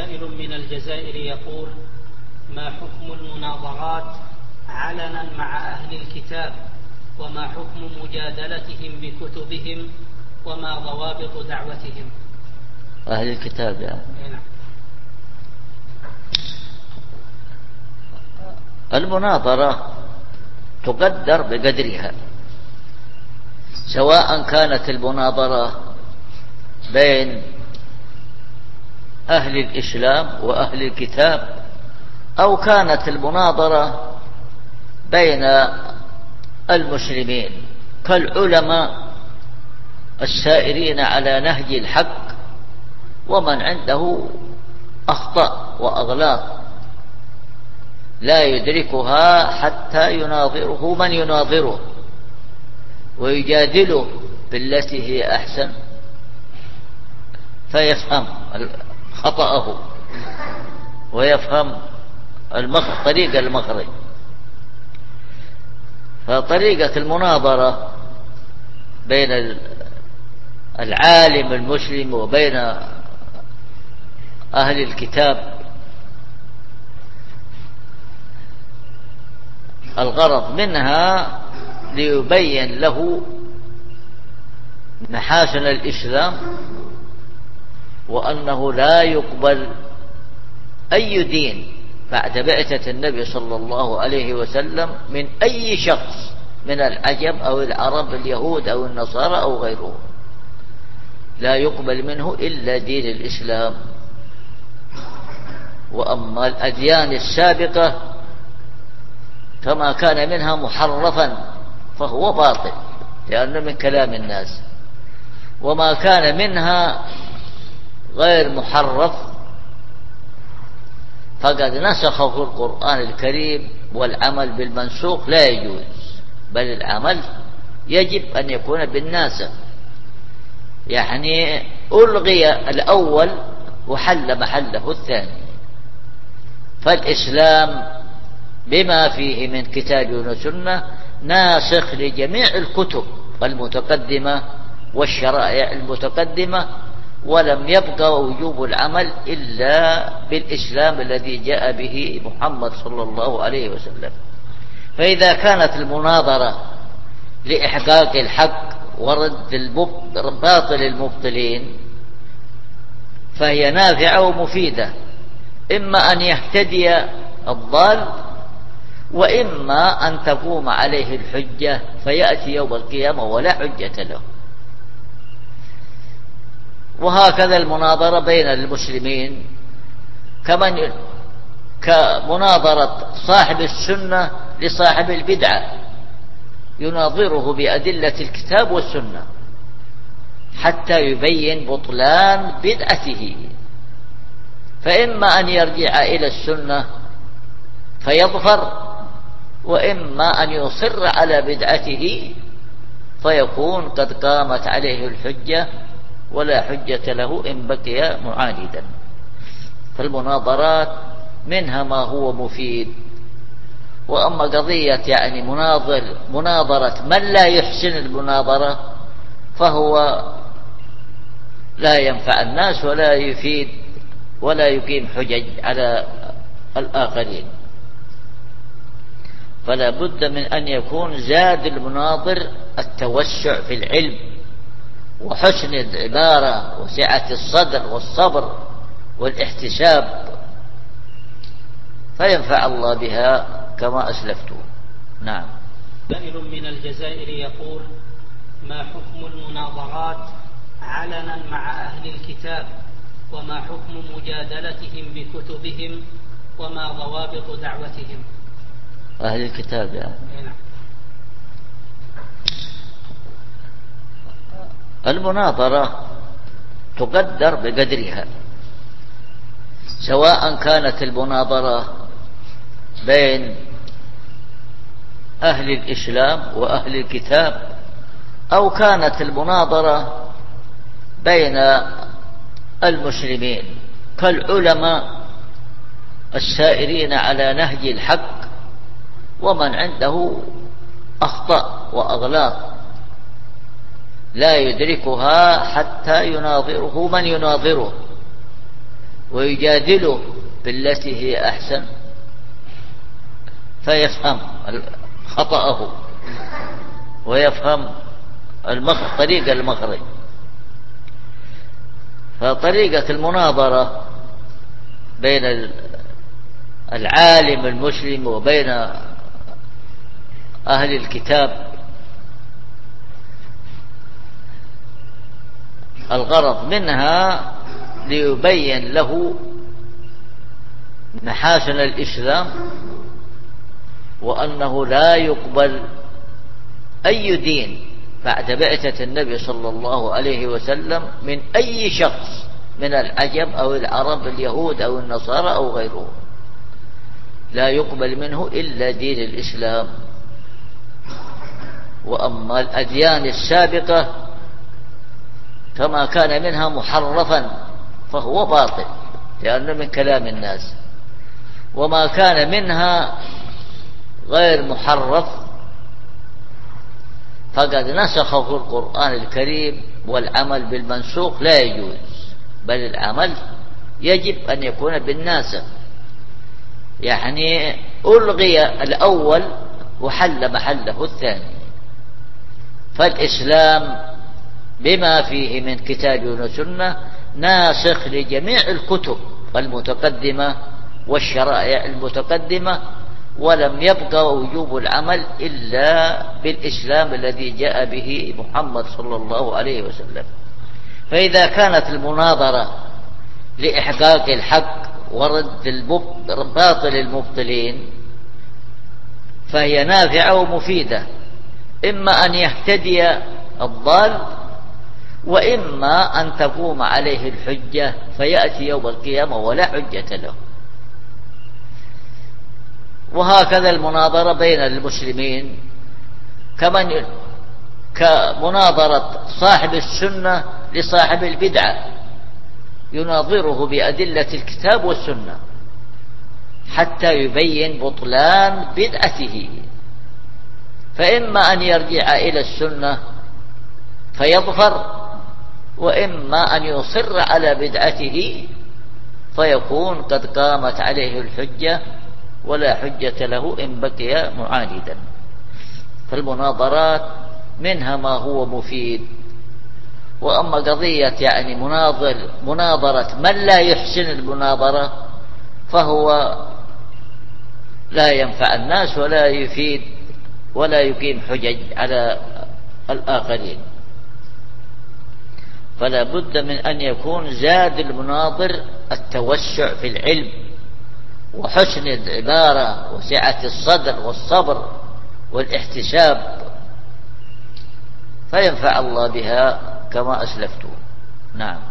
سائل من الجزائر يقول: ما حكم المناظرات علنا مع أهل الكتاب، وما حكم مجادلتهم بكتبهم، وما ضوابط دعوتهم؟ أهل الكتاب يعني. نعم. المناظرة تقدر بقدرها، سواء كانت المناظرة بين أهل الإسلام وأهل الكتاب، أو كانت المناظرة بين المسلمين كالعلماء السائرين على نهج الحق ومن عنده أخطاء وأغلاط لا يدركها حتى يناظره من يناظره ويجادله بالتي هي أحسن فيفهم خطأه ويفهم طريق المخرج. فطريقة المناظرة بين العالم المسلم وبين أهل الكتاب الغرض منها ليبين له محاسن الإسلام، وأنه لا يقبل أي دين بعد بعثة النبي صلى الله عليه وسلم من أي شخص من العجم أو العرب اليهود أو النصارى أو غيره، لا يقبل منه إلا دين الإسلام. وأما الأديان السابقة كما كان منها محرفا فهو باطل لأنه من كلام الناس، وما كان منها غير محرف فقد نسخه القرآن الكريم، والعمل بالمنسوخ لا يجوز، بل العمل يجب أن يكون بالناسخ، يعني ألغي الأول وحل محله الثاني. فالإسلام بما فيه من كتاب وسنة ناسخ لجميع الكتب المتقدمة والشرائع المتقدمة، ولم يبقى وجوب العمل إلا بالإسلام الذي جاء به محمد صلى الله عليه وسلم. فإذا كانت المناظرة لإحقاق الحق ورد باطل المبطلين فهي نافعة ومفيدة، إما أن يهتدي الضال، وإما أن تقوم عليه الحجة فيأتي يوم القيامة ولا حجة له. وهكذا المناظرة بين المسلمين كمناظرة صاحب السنة لصاحب البدعة، يناظره بأدلة الكتاب والسنة حتى يبين بطلان بدعته، فإما أن يرجع إلى السنة فيظفر، وإما أن يصر على بدعته فيكون قد قامت عليه الحجة ولا حجة له إن بقي معاندا. فالمناظرات منها ما هو مفيد، وأما قضية يعني مناظرة من لا يحسن المناظرة فهو لا ينفع الناس ولا يفيد ولا يقيم حجج على الآخرين. فلا بد من أن يكون زاد المناظر التوسع في العلم وحسن العبارة وسعة الصدر والصبر والاحتساب، فينفع الله بها كما أسلفت. نعم. سائل من الجزائر يقول: ما حكم المناظرات علنا مع أهل الكتاب، وما حكم مجادلتهم بكتبهم، وما ضوابط دعوتهم؟ أهل الكتاب يعني. نعم. المناظرة تقدر بقدرها، سواء كانت المناظرة بين أهل الإسلام وأهل الكتاب، أو كانت المناظرة بين المسلمين كالعلماء السائرين على نهج الحق ومن عنده أخطاء وأغلاط لا يدركها حتى يناظره من يناظره ويجادله بالتي هي أحسن فيفهم خطأه ويفهم طريق المخرج. فطريقة المناظرة بين العالم المسلم وبين أهل الكتاب الغرض منها ليبين له محاسن الإسلام، وأنه لا يقبل أي دين بعد بعثة النبي صلى الله عليه وسلم من أي شخص من العجم أو العرب، اليهود أو النصارى أو غيرهم، لا يقبل منه إلا دين الإسلام. وأما الأديان السابقة كما كان منها محرفا فهو باطل لأنه من كلام الناس، وما كان منها غير محرف فقد نسخه القرآن الكريم، والعمل بالمنسوخ لا يجوز، بل العمل يجب أن يكون بالناسخ، يعني ألغي الأول وحل محله الثاني. فالإسلام بما فيه من كتاب وسنة ناسخ لجميع الكتب المتقدمة والشرائع المتقدمة، ولم يبقى وجوب العمل إلا بالإسلام الذي جاء به محمد صلى الله عليه وسلم. فإذا كانت المناظرة لإحقاق الحق ورد باطل المبطلين فهي نافعة ومفيدة، إما أن يهتدي الضال، وإما أن تقوم عليه الحجة فيأتي يوم القيامة ولا حجة له. وهكذا المناظرة بين المسلمين كمناظرة صاحب السنة لصاحب البدعة، يناظره بأدلة الكتاب والسنة حتى يبين بطلان بدعته، فإما أن يرجع إلى السنة فيظفر، وإما أن يصر على بدعته فيكون قد قامت عليه الحجة ولا حجة له إن بقي معاندا. فالمناظرات منها ما هو مفيد. وأما قضية يعني مناظرة من لا يحسن المناظرة فهو لا ينفع الناس ولا يفيد ولا يقيم حجج على الآخرين. فلا بد من أن يكون زاد المناظر التوسع في العلم وحسن العبارة وسعة الصدر والصبر والاحتساب، فينفع الله بها كما أسلفت. نعم.